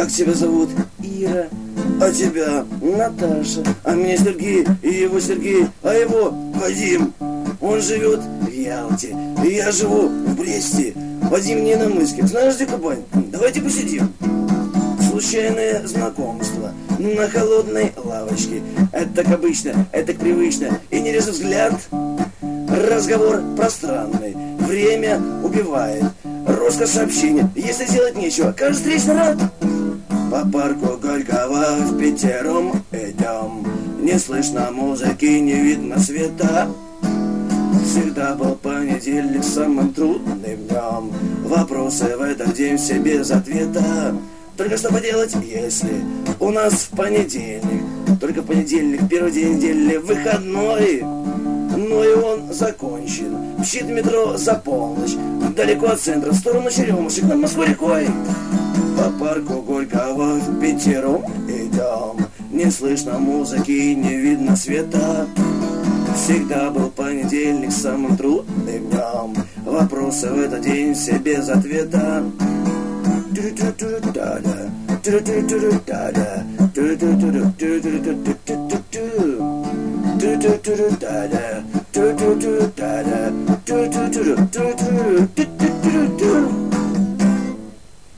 Как тебя зовут? Ира. А тебя? Наташа. А меня Сергей, и его Сергей, а его Вадим. Он живет в Ялте, и я живу в Бресте. Вадим не на мыске. Знаешь, где Кубань? Давайте посидим. Случайное знакомство на холодной лавочке. Это так обычно, это так привычно. И не резав взгляд. Разговор пространный. Время убивает. Роскошь общения. Если делать нечего, каждый встречный рад. По парку Горького впятером идем. Не слышно музыки, не видно света. Всегда был понедельник самым трудным днем. Вопросы в этот день все без ответа. Только что поделать, если у нас в понедельник? Только понедельник, первый день недели, выходной. Но и он закончен. Мчит метро за полночь. Далеко от центра, в сторону Черемушек, над Москвой-рекой. По парку Горького впятером идем. Не слышно музыки, не видно света. Всегда был понедельник самым трудным днем. Вопросы в этот день все без ответа.